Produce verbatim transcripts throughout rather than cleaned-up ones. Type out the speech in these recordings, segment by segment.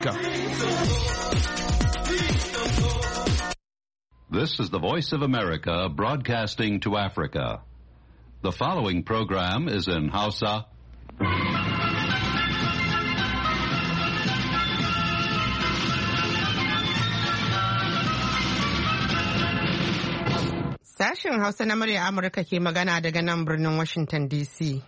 This is the Voice of America broadcasting to Africa. The following program is in Hausa. Sashen Hausa na murya Amurka ke magana daga nan birnin Washington D C.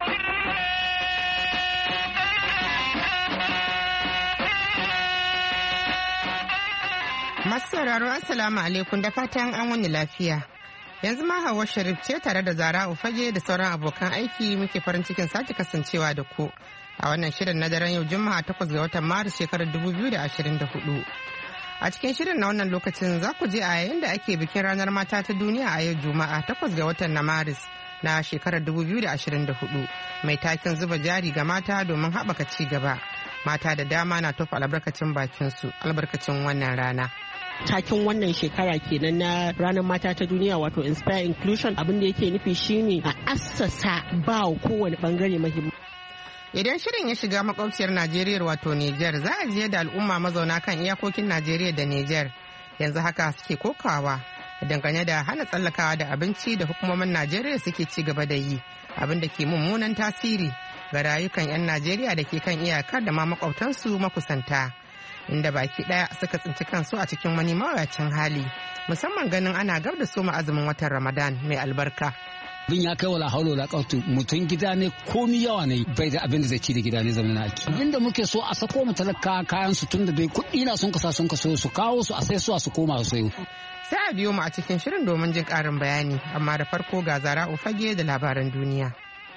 Masu sauraro Assalamu alaikum da fatan an wani lafiya. Yanzu ma Hauwa Sharif ce tare da Zara Ufage da sauran abokan aiki muke farin cikin sake kasancewa da ku a wannan shirin na daren yau Juma'a takwas ga watan Maris shekarar dubu biyu da ashirin da hudu. A cikin shirin na wannan lokacin za ku je a yayin da ake bikin ranar mata ta duniya a yau Juma'a takwas ga watan na Maris na shekarar dubu biyu da ashirin da hudu mai taken zuba jari ga mata domin haɓaka ci gaba. Mata da dama na tofa albarkacin bakinsu albarkacin wannan rana. Takin wannan shekara kenan na ranar mata ta duniya wato Inspire Inclusion abin da yake nufi shine a assasa ba kowane bangare muhimmanci. Idan shirin ya shiga makwabciyar Najeriya wato Nijar za a je da al'umma mazauna kan iyakokin Najeriya da Nijar yanzu haka suke kokawa dangane da hana tsallakawa da abinci da hukumomin Najeriya suke ci gaba da yi abin da ke mummunan tasiri ga rayukan 'yan Najeriya da ke kan iyakar da ma makwabtansu makusanta inda baki daya suka tsinci kansu a cikin wani mawuyacin hali musamman ganin ana gab da soma azumin watan Ramadan mai albarka. Bin ya kai wala haulo la kautu mutum gida ne komi yawa ne bai da abin da zai ci da gida ne zama na aiki. Inda muke so a sako mu talaka kayan su tun da dai kuɗi na sun kasa sun kaso su kawo su a sai su a su koma su sayo. Sai a biyo mu a cikin shirin domin jin ƙarin bayani amma da farko ga Zara Ufage da labaran duniya.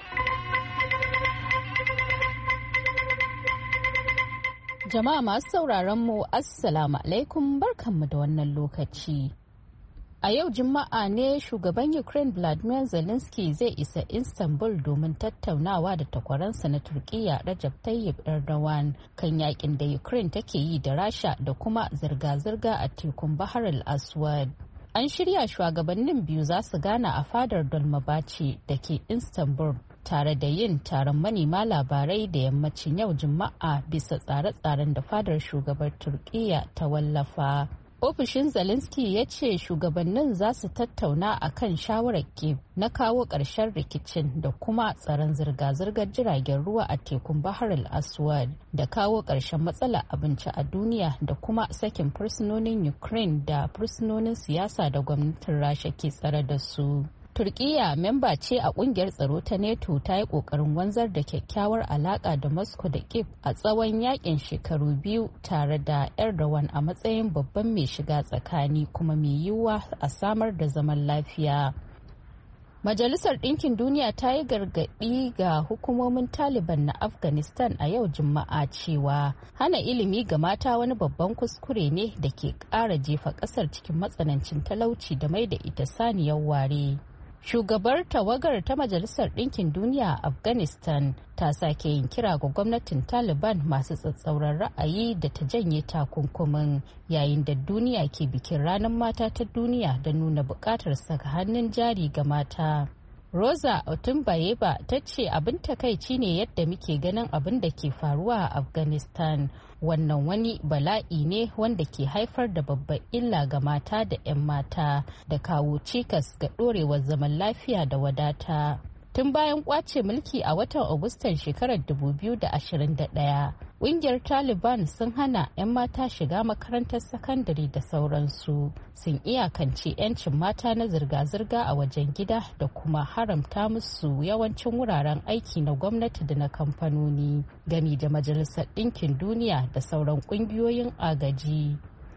Jama'a masu sauraron mu Assalamu alaikum barkanmu da wannan lokaci. A yau Juma'a ne shugaban Ukraine Vladimir Zelensky zai isa Istanbul domin tattaunawa da takwaransa na Turkiyya Recep Tayyip Erdogan kan yakin da Ukraine take yi da Rasha da kuma zirga-zirga a tekun Bahar al-Aswad. An shirya shugabannin biyu za su gana a fadar Dolmabahce da ke Istanbul tare da yin taron manema labarai da yammacin yau Juma'a bisa tsare-tsaren da fadar shugabar Turkiyya ta wallafa. Ofishin Zelensky ya ce shugabannin za su tattauna a kan shawarar Kyiv na kawo ƙarshen rikicin da kuma tsaron zirga-zirgar jiragen ruwa a tekun Bahar al-Aswad da kawo ƙarshen matsalar abinci a duniya da kuma sakin fursunonin Ukraine da fursunonin siyasa da gwamnatin Rasha ke tsare da su. Turkiyya memba ce a kungiyar tsaro ta NATO ta yi kokarin wanzar da kyakkyawar alaka da Moscow da Kyiv a tsawon yakin shekaru biyu tare da Erdogan a matsayin babban mai shiga tsakani kuma mai yiwuwa a samar da zaman lafiya. Majalisar Ɗinkin Duniya ta yi gargaɗi ga hukumomin Taliban na Afghanistan a yau Juma'a cewa hana ilimi ga mata wani babban kuskure ne da ke ƙara jefa ƙasar cikin matsanancin talauci da mai da ita saniyar ware. Shugabar tawagar ta Majalisar Ɗinkin Duniya a Afghanistan ta sake yin kira ga gwamnatin Taliban masu tsatsauran ra'ayi da ta janye takunkumin yayin da duniya ke bikin ranar mata ta duniya da nuna buƙatar saka hannun jari ga mata. Rosa Otunbayeba ta ce abin takaici ne yadda muke ganin abin da ke faruwa a Afghanistan. Wannan wani bala'i ne wanda ke haifar da babbar illa ga mata da 'yan mata da kawo cikas ga ɗorewar zaman lafiya da wadata. Tun bayan kwace mulki a watan Agustan shekarar dubu biyu da ashirin da ɗaya, ƙungiyar Taliban sun hana 'yan mata shiga makarantar sakandare da sauransu, sun iyakance 'yancin mata na zirga-zirga a wajen gida da kuma haramta musu yawancin wuraren aiki na gwamnati da na kamfanoni, gami da Majalisar Ɗinkin Duniya da sauran ƙungiyoyin agaji.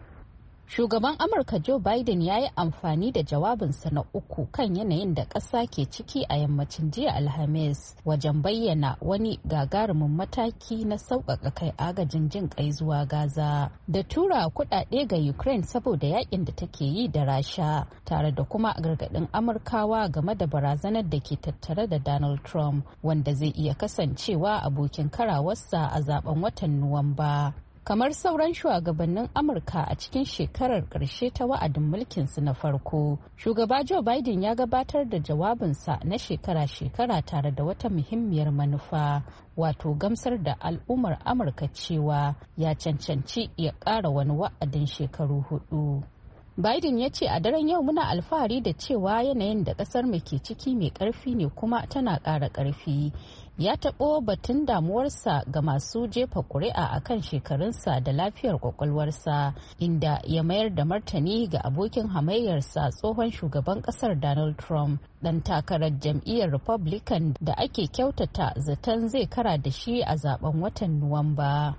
Shugaban Amurka Joe Biden ya yi amfani da jawabinsa na uku kan yanayin da ƙasa ke ciki a yammacin jiya Alhamis wajen bayyana wani gagarumin mataki na sauƙaƙa kai agajin jin ƙai zuwa Gaza da tura kuɗaɗe ga Ukraine saboda yakin da take yi da Rasha tare da kuma gargaɗin Amurkawa game da barazanar da ke tattare da Donald Trump wanda zai iya kasancewa abokin karawarsa a zaben watan Nuwamba. kamar sauran shugabannin Amurka a cikin shekarar ƙarshe ta wa'adin mulkinsu na farko. Shugaba Joe Biden ya gabatar da jawabinsa na shekara-shekara tare da wata muhimmiyar manufa, wato gamsar da al'ummar Amurka cewa ya cancanci ya ƙara wani wa'adin shekaru hudu. Biden ya ce a daren yau muna alfahari da cewa yanayin da kasar mu ke ciki mai karfi ne kuma tana ƙara ƙarfi. Ya taɓo batun damuwarsa ga masu jefa ƙuri'a a kan shekarunsa da lafiyar ƙwaƙwalwarsa, inda ya mayar da martani ga abokin hamayyarsa tsohon shugaban ƙasar Donald Trump, ɗan takarar jam'iyyar Republican da ake kyautata zaton zai kara da shi a zaben watan Nuwamba.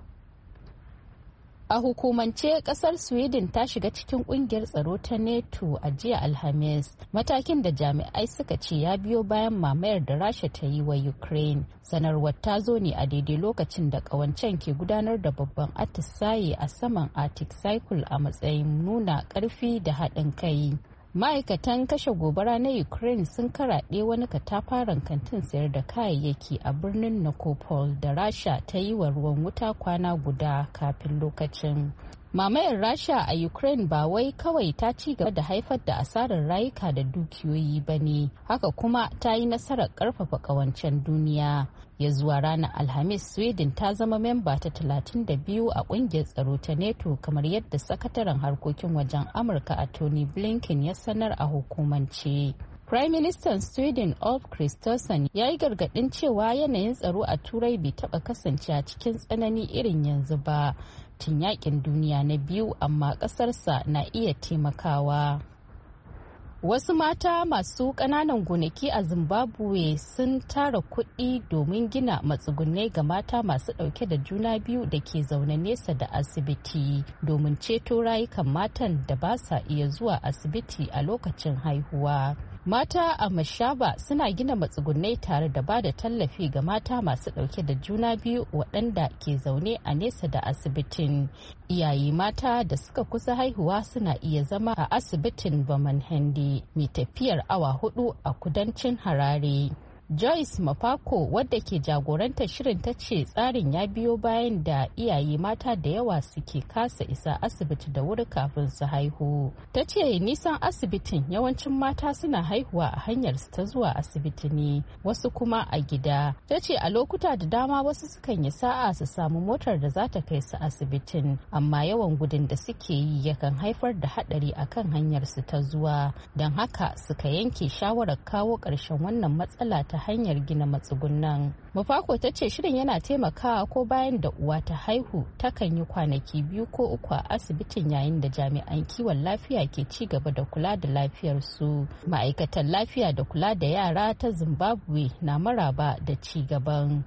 A hukumance kasar Sweden ta shiga cikin kungiyar tsaro ta NATO a jiya Alhamis, matakin da jami'ai suka ce ya biyo bayan mamayar da Rasha ta yi wa Ukraine. Sanarwar ta zo ne a daidai lokacin da kawancen ke gudanar da babban atisaye a saman Arctic Circle a matsayin nuna karfi da haɗin kai. Ma'aikatan kashe gobara na Ukraine sun karaɗe wani katafaren kantin sayar da kayayyaki a birnin Nikopol da Rasha ta yi wa ruwan wuta kwana guda kafin lokacin. Mamayar Rasha a Ukraine ba wai kawai ta ci gaba da haifar da asarar rayuka da dukiyoyi ba ne, haka kuma ta yi nasarar ƙarfafa ƙawancen duniya. Ya zuwa ranar Alhamis, Sweden ta zama memba ta talatin da biyu a ƙungiyar tsaro ta NATO, kamar yadda sakataren harkokin wajen Amurka a Tony Blinken ya sanar a hukumance. Prime Minister Sweden Ulf Kristersson ya yi gargaɗin cewa yanayin tsaro a Turai bai taɓa kasance a cikin tsanani irin yanzu ba tun yakin duniya na biyu, amma ƙasarsa na iya taimakawa. Wasu mata masu ƙananan gonaki a Zimbabwe sun tara kuɗi domin gina matsugunai ga mata masu ɗauke da juna biyu da ke zaune nesa da asibiti domin ceto rayukan matan da ba sa iya zuwa asibiti a lokacin haihuwa. Mata a Mashaba suna gina matsugunai tare da ba da tallafi ga mata masu ɗauke da juna biyu waɗanda ke zaune a nesa da asibitin. Iyaye mata da suka kusa haihuwa suna iya zama a asibitin Bamanhende mai tafiyar awa hudu a kudancin Harare. Joyce Mafako, wadda ke jagorantar shirin, ta ce tsarin ya biyo bayan da iyaye mata da yawa suke kasa isa asibiti da wuri kafin su haihu. Ta ce nisan asibitin yawancin mata suna haihuwa a hanyar su ta zuwa asibiti ne, wasu kuma a gida. Ta ce a lokuta da dama wasu sukan yi sa'a su samu motar da za ta kai su asibitin, amma yawan gudun da suke yi yakan haifar da haɗari akan hanyar su ta zuwa. Don haka suka yanke shawarar kawo ƙarshen wannan matsala ta ta hanyar gina matsugunan. Mafako ta ce shirin yana taimakawa ko bayan da uwa ta haihu takan yi kwanaki biyu ko uku a asibitin yayin da jami'an kiwon lafiya ke ci gaba da kula da lafiyar su. Ma'aikatan lafiya da kula da yara ta Zimbabwe na maraba da ci gaban.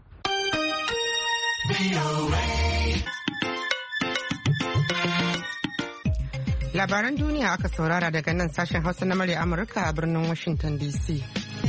Labaran duniya aka saurara daga nan sashen Hausa na murya Amurka a birnin Washington D C.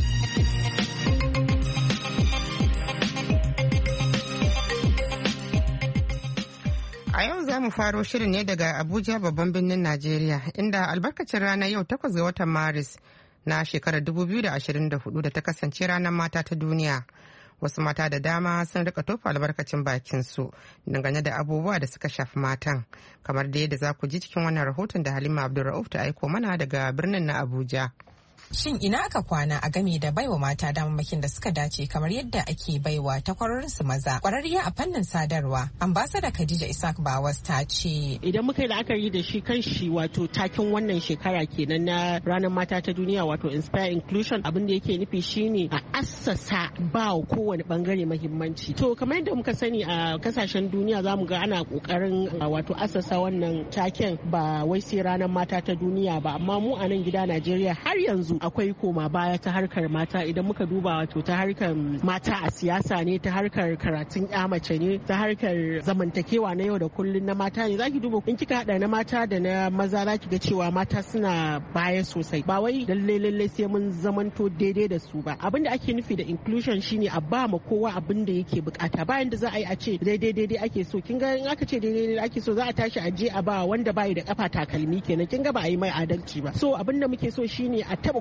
A yau za mu faro shirin ne daga Abuja, babban birnin Najeriya, inda albarkacin ranar yau takwas ga watan Maris na shekarar dubu biyu da ashirin da hudu da ta kasance ranar mata ta duniya. Wasu mata da dama sun rika tofa albarkacin bakin su dangane da abubuwa da suka shafi matan, kamar da yadda za ku ji cikin wannan rahoton da Halima Abdulrauf ta aiko mana daga birnin na Abuja. Shin ina aka kwana a game da baiwa mata damammakin da suka dace kamar yadda ake baiwa takwarorinsu maza? Kwararriya a fannin sadarwa, ambasada Khadija Isaac Bawas ta ce. Idan muka yi la'akari da shi kan shi wato takin wannan shekara kenan na ranar mata ta duniya wato Inspire Inclusion, abin da yake nufi shine a assasa ba kowane bangare mahimmanci. To kamar yadda muka sani a kasashen duniya zamu ga ana kokarin wato assasa wannan taken ba wai sai ranar mata ta duniya ba, amma mu a nan gida Najeriya har yanzu akwai koma baya ta harkar mata. Idan muka duba wato ta harkar mata a siyasa ne, ta harkar karatun ya mace ne, ta harkar zamantakewa na yau da kullun na mata ne. Zaki duba in kika hada na mata da na maza zaki ga cewa mata suna baya sosai. Ba wai lalle lalle sai mun zamanto daidai da su ba. Abin da ake nufi da inclusion shine a ba ma kowa abin da yake bukata. Bayan da za a yi a ce daidai daidai ake so. Kin ga in aka ce daidai daidai ake so za a tashi a je a ba wanda bai da kafa takalmi kenan. Kin ga ba a yi mai adalci ba. So abin da muke so shine a taba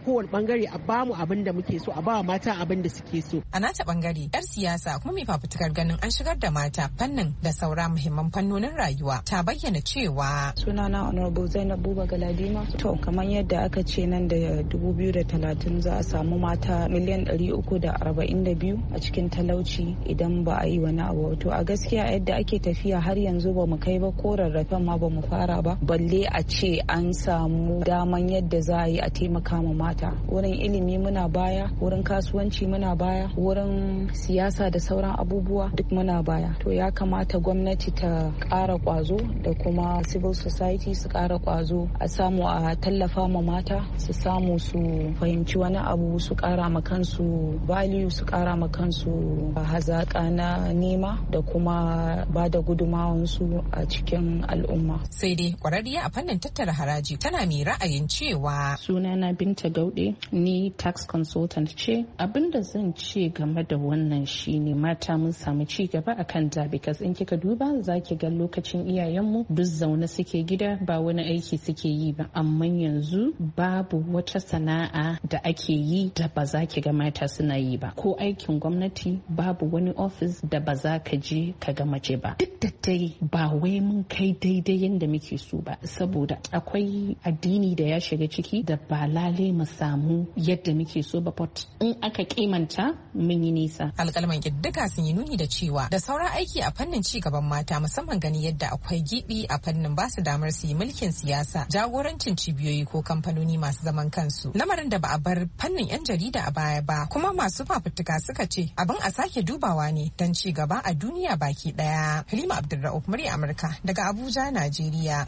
kowane bangare a bamu abin da muke so, a ba mata abin da suke so. A nata bangare yar siyasa kuma mai fafutukar ganin an shigar da mata fannin da saura muhimman fannonin rayuwa ta bayyana cewa sunana honorable Zainab Buba Galadima. To kamar yadda aka ce nan da dubu biyu da talatin za a samu mata miliyan ɗari uku da arba'in da biyu a cikin talauci idan ba a yi wani abu. To a gaskiya yadda ake tafiya har yanzu ba mu kai ba, ko rarrafen ma ba mu fara ba, balle a ce an samu daman yadda za a yi a taimaka ma mata. Wurin ilimi muna baya, wurin kasuwanci muna baya, wurin siyasa da sauran abubuwa duk muna baya. To ya kamata gwamnati ta ƙara ƙwazo da kuma civil society su ƙara ƙwazo a samu a tallafa ma mata su samu su fahimci wani abu, su ƙara ma kansu value, su ƙara ma kansu hazaƙa na nema da kuma ba da gudumawansu a cikin al'umma. Sai dai ƙwararriya a fannin tattara haraji tana mai ra'ayin cewa sunana Binta Gaude, ni tax consultant ce. Abin da zan ce game da wannan shine mata mun samu ci gaba akan da, because in kika duba zaki ga lokacin iyayenmu duk zaune suke gida ba wani aiki suke yi ba, amma yanzu babu wata sana'a da ake yi da ba za ki ga mata suna yi ba. Ko aikin gwamnati babu wani office da ba za ka je ka ga mace ba. Duk da dai ba wai mun kai daidai yadda muke so ba, saboda akwai addini da ya shiga ciki da ba lale mu samu yadda muke so ba, but in aka kimanta mun yi nisa. Alƙalman ƙiddiga sun yi nuni da cewa da sauran aiki a fannin ci gaban mata, musamman gani yadda akwai gibi a fannin ba su damar su yi mulkin siyasa, jagorancin cibiyoyi ko kamfanoni masu zaman kansu, lamarin da ba a bar fannin 'yan jarida a baya ba. Kuma masu fafutuka suka ce abin a sake dubawa ne don ci gaba a duniya baki daya. Halima Abdulra'uf, murya Amurka daga Abuja, Najeriya.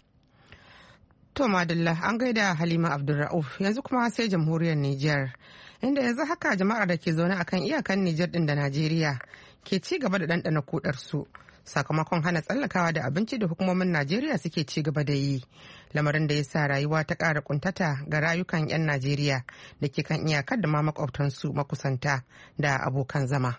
To madalla, an gaida Halima Abdulra'uf. Yanzu kuma sai jamhuriyar Nijar, inda yanzu haka jama'ar da ke zaune akan iyakan Nijar din da Najeriya ke ci gaba da ɗanɗana kudarsu sakamakon hana tsallakawa da abinci da hukumomin Najeriya suke ci gaba da yi, lamarin da ya sa rayuwa ta ƙara kuntata ga rayukan 'yan Najeriya da ke kan iyakar da ma makwabtansu makusanta da abokan zama.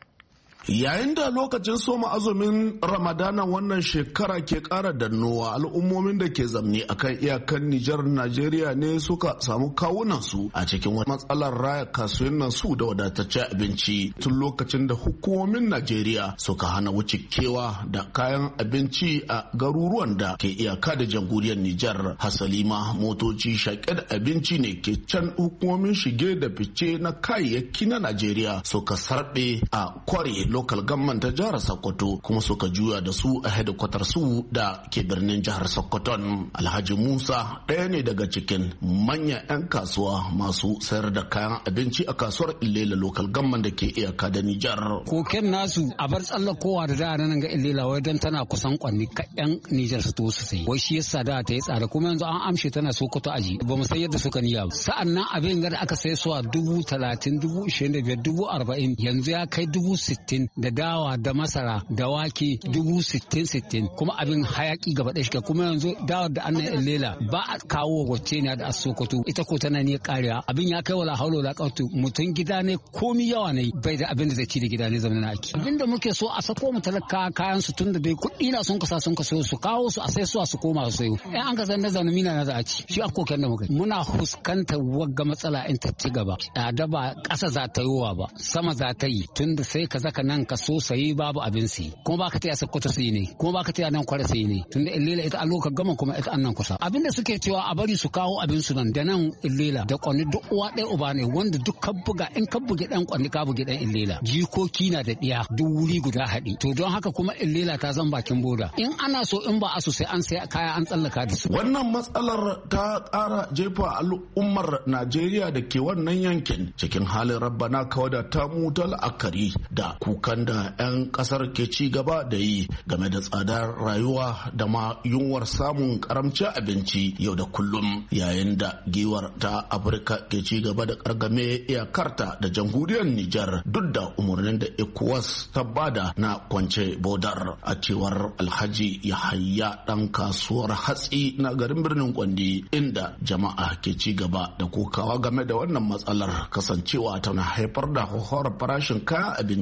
Yayin da lokacin soma azumin Ramadana wannan shekara ke ƙara dannowa, al'ummomin da ke zamne akan iyakan Nijar Najeriya ne suka samu kawunansu a cikin wani matsalar raya kasuwannin su da wadataccen abinci tun lokacin da hukumomin Najeriya suka hana wuce kewa da kayan abinci a garuruwan da ke iyaka da jamhuriyar Nijar. Hasali ma motoci shaƙe da abinci ne ke can hukumomin shige da fice na kayayyaki na Najeriya suka sarɓe a kware local government ta jihar Sokoto, kuma suka juya da su a hedikwatar su da ke birnin jihar Sokoto. Alhaji Musa ɗaya ne daga cikin manyan 'yan kasuwa masu sayar da kayan abinci a kasuwar Ilela local government da ke iyaka da Nijar. Koken nasu a bar tsallakowa da da nan ga Ilela wai don tana kusan kwanni ka 'yan Nijar su to su sai. Wai shi yasa da ta yi tsada, kuma yanzu an amshe tana Sokoto aji. Ba mu san yadda suka niyya ba. Sa'an nan abin da aka sai suwa dubu talatin, dubu ishirin da biyar, dubu arba'in, yanzu ya kai dubu sittin. Da dawa da masara da wake dubu sittin sittin, kuma abin hayaki gaba ɗaya shiga. Kuma yanzu dawa da annan lela ba a kawo wacce ne da Sokoto, ita ko tana ne kariya. Abin ya kai wala haulo la kautu, mutum gida ne komi yawa ne bai da abin da zai ci da gida ne zaman aiki. Abin da muke so a sako mu talaka kayan su tunda dai kuɗi na sun kasa sun kaso su kawo su a sai su su koma su sayo. In an ka san da zanumina na za a ci shi a koken da muka muna fuskantar wagga matsala in ta ci gaba. Da ba ƙasa za ta yiwa ba, sama za ta yi, tunda sai ka zaka nan ka so sayi babu abin sayi, kuma baka taya Sokoto sayi ne, kuma baka taya nan Kwara sayi ne, tunda Ilela ita allo ka gama kuma ita annan kusa. Abin da suke cewa a bari su kawo abin su nan da nan Ilela da Kwani duk uwa ɗaya uba ne, wanda duk ka buga in ka buge dan Kwani ka buge dan Ilela. Jikoki na da ɗiya duk wuri guda haɗi. To don haka kuma Ilela ta zan bakin boda. In ana so in ba asu sai an sai kaya an tsallaka da su. Wannan matsalar ta ƙara jefa al'ummar Najeriya da ke wannan yankin cikin halin rabbana kawada ta mutu la'akari da kukan da 'yan kasar ke ci gaba da yi game da tsadar rayuwa da ma yunwar samun karamcin abinci yau da kullum, yayin da giwar ta Afirka ke ci gaba da kargame iyakarta da jamhuriyar Nijar duk da umarnin da ECOWAS ta bada na kwance bodar. A cewar Alhaji Yahaya dan kasuwar hatsi na garin birnin Kwandi, inda jama'a ke ci gaba da kokawa game da wannan matsalar kasancewa tana haifar da hauhawar farashin kayan abinci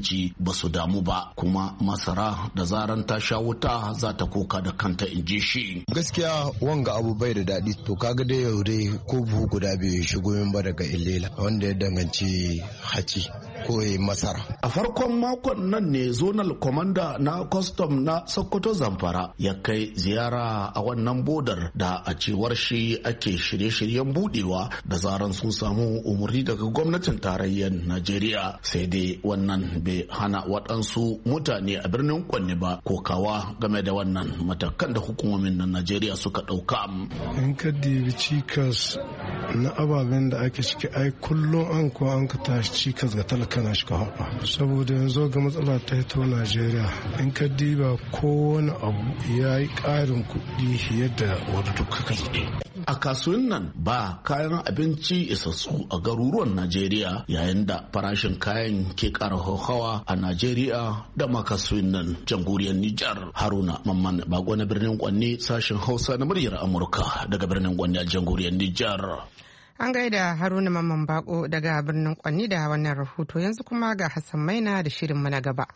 ba su damu ba, kuma masara da zaran ta sha wuta za ta koka da kanta, in ji shi. Gaskiya wanga abu bai da daɗi, to kaga dai yau dai ko buhu guda bai shigo min ba daga Ilela wanda ya danganci haci ko masara. A farkon makon nan ne zonal commander na custom na Sokoto Zamfara ya kai ziyara a wannan bodar da a cewar shi ake shirye-shiryen budewa da zaran sun samu umarni daga gwamnatin tarayyar Najeriya. Sai dai wannan bai hana waɗansu mutane a birnin Kwanne ba kokawa game da wannan matakan da hukumomin na Najeriya suka ɗauka. In ka dibi cikas na ababen da ake ciki, ai kullum an kuwa an ka tashi cikas ga talaka na shi ka haɓa, saboda yanzu ga matsala ta hito Najeriya. In ka diba kowane abu ya yi ƙarin kuɗi yadda wadda duka ka a kasuwan nan ba kayan abinci isassu a garuruwan Najeriya, yayin da farashin kayan ke ƙara hauhawa a Najeriya da ma kasuwan nan jamhuriyar Nijar. Haruna Mamman Bago na birnin Kwanne, sashen Hausa na muryar Amurka daga birnin Kwanne a jamhuriyar Nijar. An gaida Haruna Mamman Bako daga birnin Kwanne da wannan rahoto. Yanzu kuma ga Hassan Maina da shirinmu na gaba.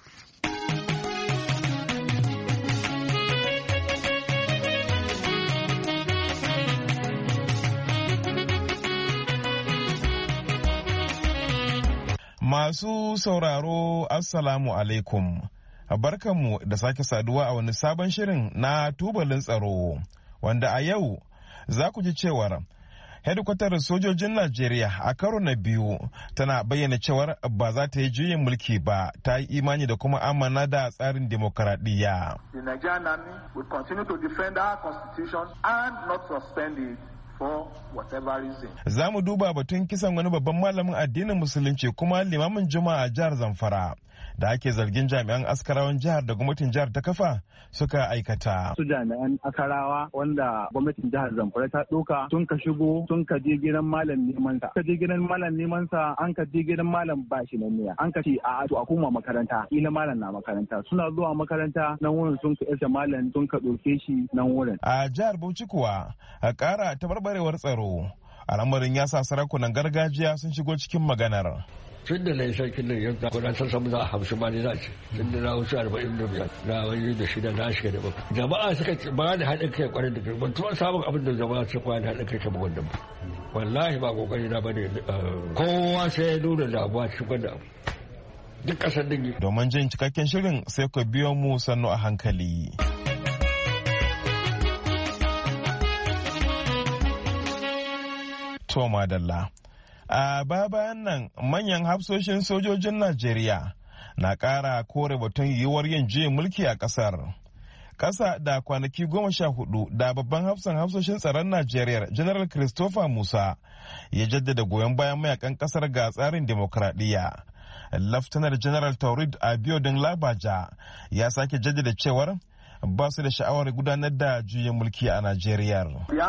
Masu sauraro, Assalamu alaikum. Barkanmu da sake saduwa a wani sabon shirin na tubalin tsaro, wanda a yau za ku ji cewar hedikwatar sojojin Najeriya a karo na biyu tana bayyana cewar ba za ta yi juyin mulki ba, ta yi imani da kuma amana da tsarin demokaradiyya. The Nigerian Army will continue to defend our constitution and not suspend it. Za mu duba batun kisan wani babban malamin addinin musulunci kuma limamin juma'a a jihar Zamfara da ake zargin jami'an askarawan jihar da gwamnatin jihar ta kafa suka aikata. Su jami'an askarawa wanda gwamnatin jihar Zamfara ta ɗauka sun ka shigo sun ka je gidan malam neman sa. Ka je gidan malam neman sa, an ka je gidan malam ba shi nan ne. An ka ce a to a koma makaranta, ila malam na makaranta. Suna zuwa makaranta nan wurin sun ka isa malam sun ka ɗauke shi nan wurin. A jihar Bauchi kuwa a ƙara tabarbarewar tsaro. Al'amarin ya sa sarakunan gargajiya sun shigo cikin maganar. Tun da na yi sarkin nan yanzu kuna san samu za a hamsin ma ne za ce tun da na wuce arba'in da biyar na wani da shida na shiga da bakwai. Jama'a suka ba da haɗin kai kwarai da kai, ban tuwa samun abin da jama'a suka ba da haɗin kai kamar wannan ba. Wallahi ba kokari na bane, kowa sai ya nuna damuwa cikin wannan abu. Duk ƙasar dingi. Domin jin cikakken shirin sai ku biyo mu sannu a hankali. To madalla. A bayan nan manyan hafsoshin sojojin Najeriya na ƙara kore batun yiwuwar yin juyin mulki a ƙasar. Ƙasa da kwanaki goma sha hudu da babban hafsan hafsoshin tsaron Najeriya General Christopher Musa ya jaddada goyon bayan mayakan ƙasar ga tsarin demokradiyya. Laftanar General Taurid Abiodun Labaja ya sake jaddada cewar ba su da sha'awar gudanar da juyin mulki a Najeriya.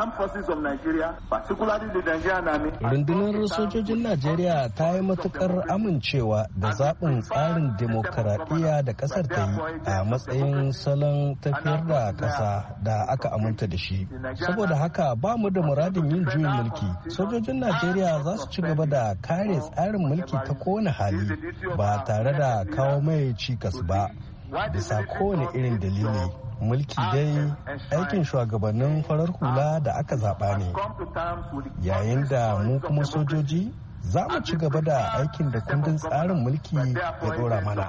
Rundunar sojojin Najeriya ta yi matukar amincewa da zaɓin tsarin demokaradiyya da ƙasar ta yi a matsayin salon tafiyar da ƙasa da aka aminta da shi. Saboda haka ba mu da muradin yin juyin mulki. Sojojin Najeriya za su ci gaba da kare tsarin mulki ta kowane hali ba tare da kawo mai cikas ba. Bisa kowane irin dalili, mulki dai aikin shugabannin farar hula da aka zaɓa ne, yayin da mu kuma sojoji za mu ci gaba da aikin da kundin tsarin mulki ya ɗora mana.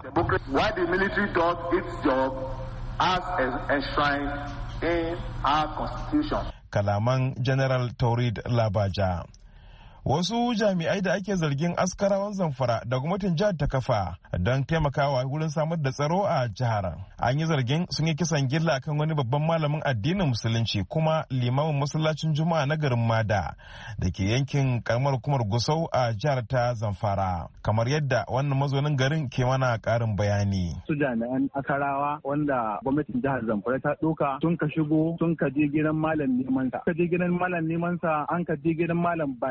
Kalaman General Taurid Labaja. Wasu jami'ai da ake zargin askarawan Zamfara da gwamnatin jihar ta kafa don taimakawa wurin samar da tsaro a jihar. An yi zargin sun yi kisan gilla kan wani babban malamin addinin musulunci kuma limamin masallacin juma'a na garin Mada da ke yankin karamar hukumar Gusau a jihar ta Zamfara. Kamar yadda wannan mazaunin garin ke mana karin bayani. Su jami'an askarawa wanda gwamnatin jihar Zamfara ta ɗauka sun ka shigo sun ka je gidan malam neman sa. Ka je gidan malam neman sa, an ka je gidan malam ba shi nan ne.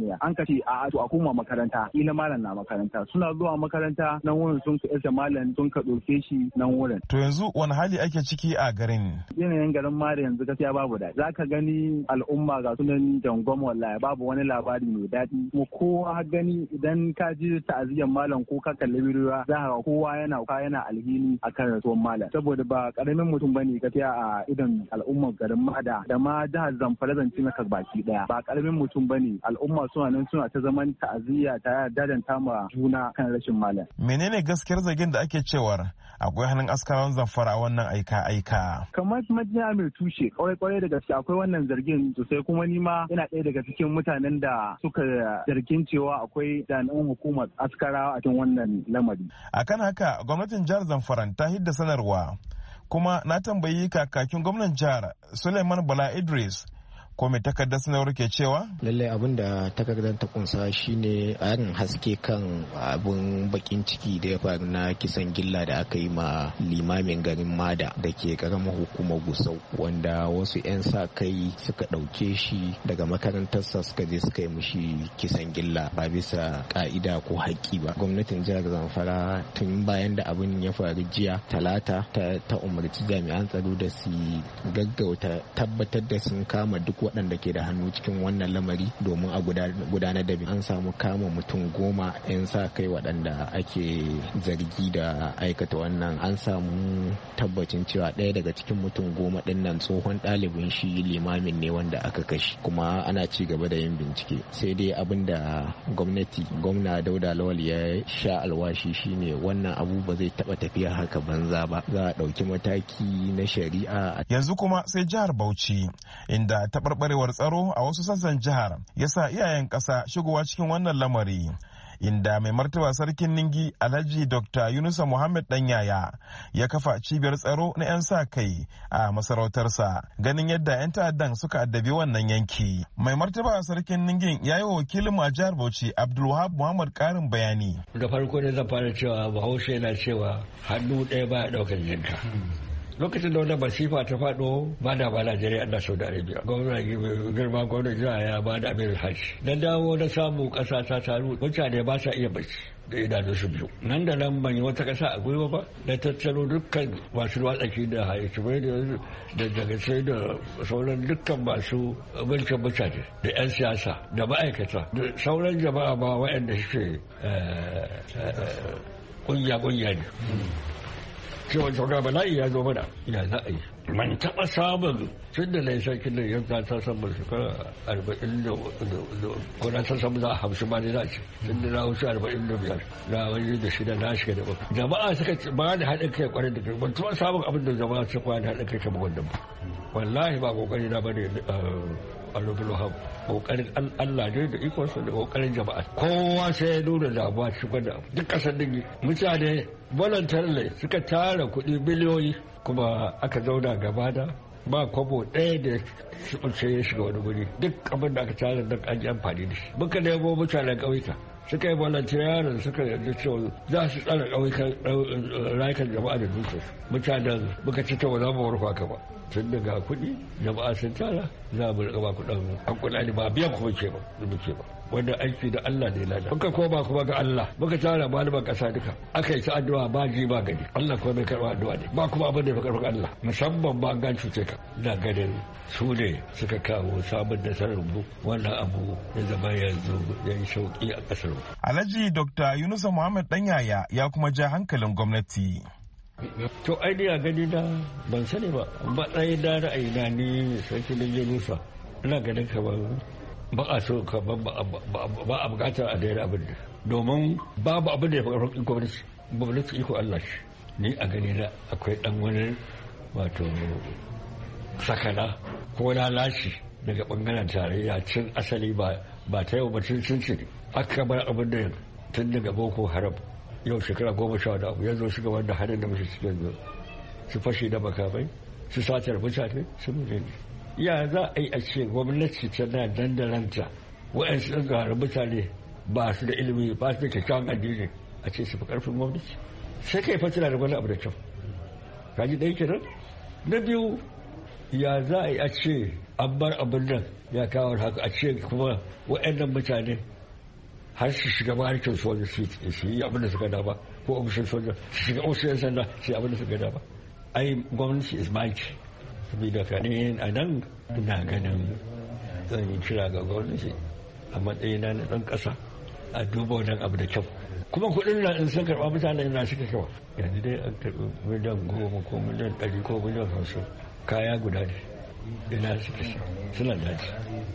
niyya an kace a to a koma makaranta ila malam na makaranta suna zuwa makaranta nan wurin sun ka isa malam sun ka ɗauke shi nan wurin. To yanzu wani hali ake ciki a garin? Yanayin garin Mare yanzu gaskiya babu daɗi. Za ka gani al'umma ga sunan jangon wallahi babu wani labari mai daɗi. Kuma kowa gani idan ka ji ta'aziyyar malam ko ka kalli bidiyo za ka kowa yana ka yana alhini akan rasuwar malam. Saboda ba karamin mutum bane gaskiya a idan al'ummar garin Mada da ma jihar Zamfara zance maka baki daya. Ba karamin mutum bane al'umma suna nan suna ta zaman ta'aziyya ta dadanta ma juna kan rashin malam. Menene gaskiyar zargin da ake cewar akwai hannun askarawan Zamfara a wannan aika-aika? Kamar majiya mai tushe kwarai-kwarai da gaske akwai wannan zargin sosai kuma ni ma yana ɗaya daga cikin mutanen da suka zargin cewa akwai jami'an hukumar askarawa a cikin wannan lamari. Akan haka gwamnatin jihar Zamfara ta hidda sanarwa kuma na tambayi kakakin gwamnan jihar Suleiman Bala Idris ko mai takardar sanarwar ke cewa? Lallai abin da takardar ta kunsa shine arin haske kan abin bakin ciki da ya faru na kisan gilla da aka yi ma limamin garin Mada da ke karamar hukumar Gusau wanda wasu 'yan sa kai suka ɗauke shi daga makarantarsa suka je suka yi mushi kisan gilla ba bisa ka'ida ko haƙƙi ba. Gwamnatin jihar Zamfara tun bayan da abin ya faru jiya talata ta umarci jami'an tsaro da su gaggauta tabbatar da sun kama duk waɗanda ke da hannu cikin wannan lamari domin a gudanar da an samu kama mutum goma 'yan sa kai waɗanda ake zargi da aikata wannan an samu tabbacin cewa ɗaya daga cikin mutum goma ɗin nan tsohon ɗalibin shi limamin ne wanda aka kashe kuma ana ci gaba da yin bincike sai dai abin da gwamnati gwamna Dauda Lawal ya sha alwashi shine wannan abu ba zai taɓa tafiya haka banza ba za a ɗauki mataki na shari'a. Yanzu kuma sai jihar Bauchi inda taɓar barewar tsaro a wasu sassan jihar ya sa iyayen ƙasa shigowa cikin wannan lamari inda mai martaba sarkin Ningi Alhaji Doctor Yunusa Muhammad Danyaya ya kafa cibiyar tsaro na 'yan sa kai a masarautarsa ganin yadda 'yan ta'addan suka addabi wannan yanki. Mai martaba sarkin Ningin ya yi wa wakilin a jihar Bauchi Abdulwahab Muhammad karin bayani. Da farko ne zan fara cewa Bahaushe yana cewa hannu ɗaya baya ɗaukar jinka. Lokacin da wannan masifa ta faɗo ba da ba Najeriya ana Saudi Arabia. Gwamna girma gwamna jiha ya ba da abin hajji. Na dawo na samu ƙasa ta taru mutane ba sa iya bacci da idanu su biyu. Nan da nan ban yi wata ƙasa a gwiwa ba na tattaro dukkan masu watsaki da haikimai da daga sai da sauran dukkan masu mulkin mutane da 'yan siyasa da ma'aikata da sauran jama'a ma waɗanda suke ƙungiya-ƙungiya ne. Cewa sauka bala'i ya zo mana ya za a yi man taɓa samun tun da lai sarkin da ya ta san ba shekara arba'in da ko na san samu za a hamsin ma ne za a ce tun da na wuce arba'in da biyar na wani da shida na shiga da bakwai jama'a suka ba da haɗin kai kwarai da kai ban taɓa samun abin da jama'a suka ba da haɗin kai kamar wannan ba wallahi ba kokari na bane a rubin wahab kokarin Allah ne da ikonsa da kokarin jama'a kowa sai ya nuna damuwa cikin wannan duk kasar dingi mutane voluntarily suka tara kuɗi biliyoyi kuma aka zauna gaba da ba kwabo ɗaya da sai ya shiga wani guri duk abin da aka tara don an yi amfani da shi muka nemo mutanen ƙauyuka suka yi volunteering suka yarda cewa za su tsara ƙauyukan rayukan jama'a da dutse mutanen muka ci ta za mu warfa ka ba tun daga kuɗi jama'a sun tara za mu riƙa ba kuɗin an kuɗa ba biyan kuma ke ba muke ba wanda aiki da Allah ne lada muka koma kuma ga Allah muka tara malaman ƙasa duka aka yi ta addu'a ba ji ba gani Allah kuma mai karɓa addu'a ne ba kuma abin da ya karɓa Allah musamman ba an cuce ka ina ganin su ne suka kawo sabon nasarar mu wannan abu ya zama yanzu ya yi sauƙi a ƙasar mu. Alhaji Doctor Yunusa Muhammad Danyaya ya kuma ja hankalin gwamnati. To ainihin gani na ban sani ba matsayin da ra'ayi na ni sarki da Yunusa ina ganin kamar ba a so kamar ba a bukatar a daina abin da domin babu abin da ya fi ƙarfin gwamnati gwamnati iko Allah shi ni a gani na akwai dan wani wato sakana ko lalaci daga bangaren tarayya cin asali ba ba ta yau ba cin cin aka bar abin da tun daga Boko Haram yau shekara goma sha da abu yanzu shiga wanda harin da muke cikin yanzu su fashe da makamai su satar mutane su ne ya za a yi a ce gwamnati tana dandalanta wa'yansu ɗan gara mutane ba su da ilimi ba su da kyakkyawan addini a ce su fi ƙarfin gwamnati sai kai fatira da wani abu da kyau kaji ɗaya kenan na biyu ya za a yi a ce an bar abin nan ya kawo haka a ce kuma waɗannan mutane har su shiga barikin soja su yi abin da suka dama ko ofishin soja su shiga ofishin sanda su yi abin da suka dama. Ai gwamnati is mighty. Saboda ka ne a nan ina ganin zan yi kira ga gwamnati a matsayina na ɗan ƙasa a duba wannan abu da kyau. Kuma kuɗin nan in sun karɓa mutane na suka kyau. Yanzu dai an karɓi miliyan goma ko miliyan ɗari ko miliyan hamsin kaya guda ne. Ina suke suna daji.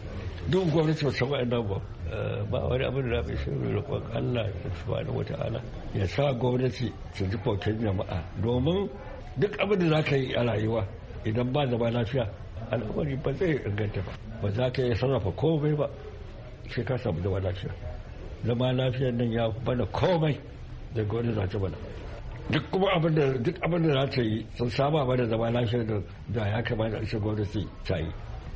Duk gwamnati ba san wa'annan ba. Ba wani abin da bai shirin roƙon Allah subhanahu wata'ala ya sa gwamnati su ji koken jama'a domin duk abin da za ka yi a rayuwa idan ba zama lafiya al'amari ba zai inganta ba ba za ka yi sarrafa komai ba sai ka samu zama lafiya. Zama lafiyar nan ya bana komai da gwamnati za ta bana duk kuma abin da duk abin da za ta yi sun saba mana zama lafiyar da da ya kamata a ce gwamnati ta yi.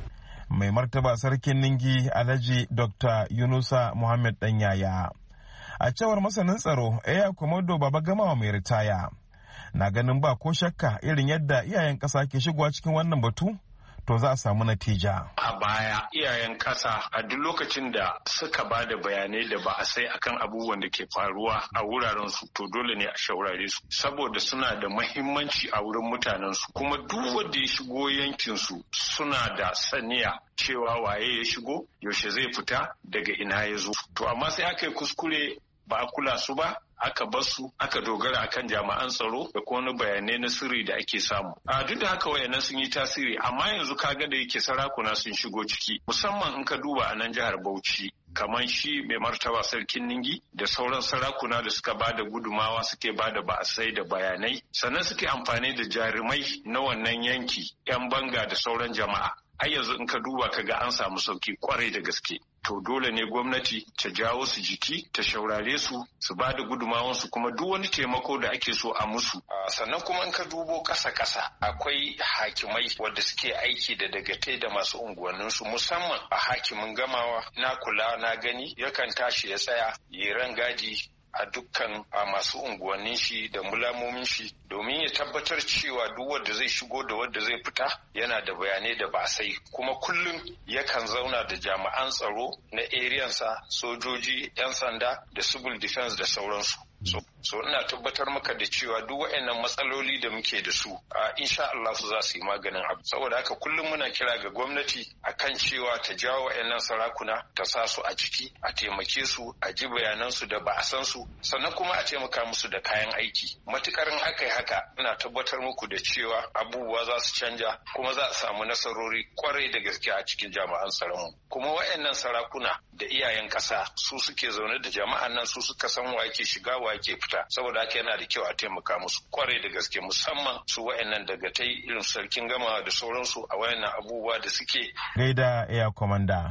Mai martaba sarkin Ningi Alhaji Doctor Yunusa Muhammad Danyaya. A cewar masanin tsaro Eya Komodo Baba Gamawa mai ritaya na ganin ba ko shakka irin yadda iyayen ƙasa ke shigowa cikin wannan batu to za a samu natija. A baya iyayen ƙasa a duk lokacin da suka ba da bayanai da ba a sai akan abubuwan da ke faruwa a wuraren su to dole ne a shaurare su saboda suna da mahimmanci a wurin mutanen su kuma duk wanda ya shigo yankin su suna da saniya cewa waye ya shigo yaushe zai fita daga ina ya zo. To amma sai aka yi kuskure ba a kula su ba aka bar su aka dogara akan jami'an tsaro da kuma bayanai na sirri da ake samu. A duk da haka wayannan sun yi tasiri amma yanzu kaga da yake sarakuna sun shigo ciki musamman in ka duba a nan jihar Bauchi kamar shi mai martaba sarkin Ningi da sauran sarakuna da suka bada gudumawa suke bada ba'asai da bayanai sannan suke amfani da jarumai na wannan yanki 'yan banga da sauran jama'a. Ai yanzu in ka duba ka ga an samu sauki kwarai da gaske. To dole ne gwamnati ta jawo su jiki, ta shaurare su, su ba da gudumawansu kuma duk wani taimako da ake so a musu. Sannan kuma in ka dubo ƙasa-ƙasa akwai hakimai wadda suke aiki da dagatai da masu unguwanninsu musamman a hakimin Gamawa na kula na gani yakan tashi ya tsaya yi rangadi a dukkan a masu unguwannin shi da mulamomin shi domin ya tabbatar cewa duk wanda zai shigo da wanda zai fita yana da bayanai da ba sai kuma kullum yakan zauna da jami'an tsaro na eriyansa sojoji 'yan sanda da civil defense da sauransu. So, so ina tabbatar maka da cewa duk waɗannan matsaloli da muke da su a insha Allah su za su yi maganin abu. Saboda haka kullum muna kira ga gwamnati akan cewa ta jawo waɗannan sarakuna ta sa su a ciki a taimake su a ji bayanan su da ba a san su sannan kuma a taimaka musu da kayan aiki. Matukar in aka yi haka ina tabbatar muku da cewa abubuwa za su canja kuma za a samu nasarori kwarai da gaske a cikin jami'an tsaron mu. Kuma waɗannan sarakuna da iyayen ƙasa su suke zaune da jama'an nan su suka san wa yake shiga wa yake fita saboda haka yana da kyau a taimaka musu kwarai da gaske musamman su wayannan dagatai irin sarkin Gama da sauransu a wayannan abubuwa da suke gaida air commander.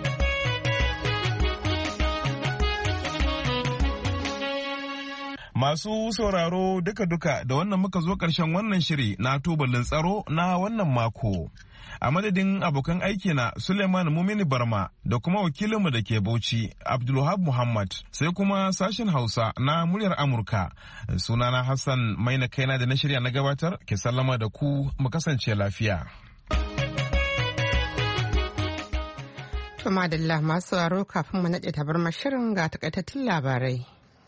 Masu sauraro duka-duka da wannan muka zo ƙarshen wannan shiri na tubalin tsaro na wannan mako. A madadin abokan aiki na Suleiman Mumini Barma da kuma wakilinmu da ke Bauchi Abdulwahab Muhammad sai kuma sashen Hausa na muryar Amurka. Sunana Hassan Maina kaina da na shirya na gabatar ke sallama da ku mu kasance lafiya. To madalla masu sauraro kafin mu naɗe tabarmar shirin ga takaitattun labarai.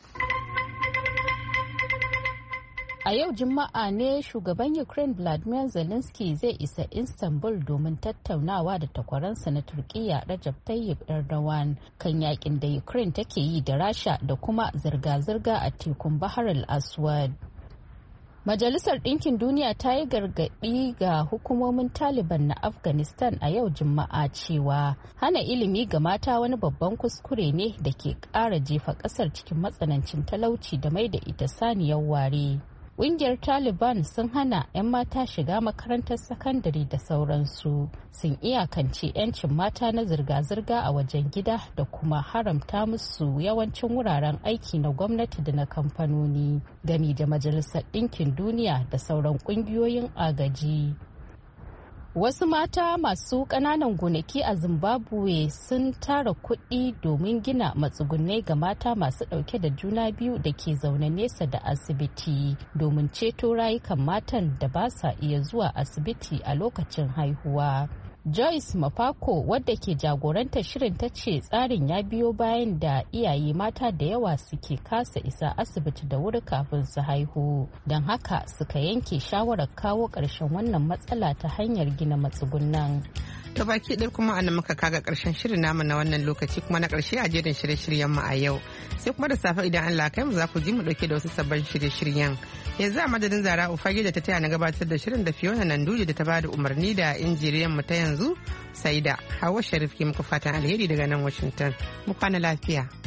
A yau Juma'a ne shugaban Ukraine Vladimir Zelensky zai isa Istanbul domin tattaunawa da takwaransa na Turkiyya Recep Tayyip Erdogan kan yakin da Ukraine take yi da Rasha da kuma zirga-zirga a tekun Bahar al-Aswad. Majalisar Ɗinkin Duniya ta yi gargaɗi ga hukumomin Taliban na Afghanistan a yau Juma'a cewa hana ilimi ga mata wani babban kuskure ne da ke ƙara jefa ƙasar cikin matsanancin talauci da mai da ita saniyar ware. Ƙungiyar Taliban sun hana 'yan mata shiga makarantar sakandare da sauransu, sun iyakance 'yancin mata na zirga-zirga a wajen gida da kuma haramta musu yawancin wuraren aiki na gwamnati da na kamfanoni, gami da Majalisar Ɗinkin Duniya da sauran ƙungiyoyin agaji. Wasu mata masu ƙananan gonaki a Zimbabwe sun tara kuɗi domin gina matsugunai ga mata masu ɗauke da juna biyu da ke zaune nesa da asibiti domin ceto rayukan matan da ba sa iya zuwa asibiti a lokacin haihuwa. Joyce Mafako wadda ke jagorantar shirin ta ce tsarin ya biyo bayan da iyaye mata da yawa suke kasa isa asibiti da wuri kafin su haihu. Don haka suka yanke shawarar kawo ƙarshen wannan matsala ta hanyar gina matsugunan. To baki ɗaya kuma ana muka kaga ƙarshen shirin namu na wannan lokaci kuma na ƙarshe a jerin shirye-shiryen mu a yau. Sai kuma da safe idan Allah kai mu za ku ji mu ɗauke da wasu sabbin shirye-shiryen. Yanzu a madadin Zara Ufage da ta taya na gabatar da shirin da Fiona Nanduji da ta bada umarni da injiniyan mu ta yanzu sai da Hawa Sharif ke muku fatan alheri daga nan Washington. Mu kwana lafiya.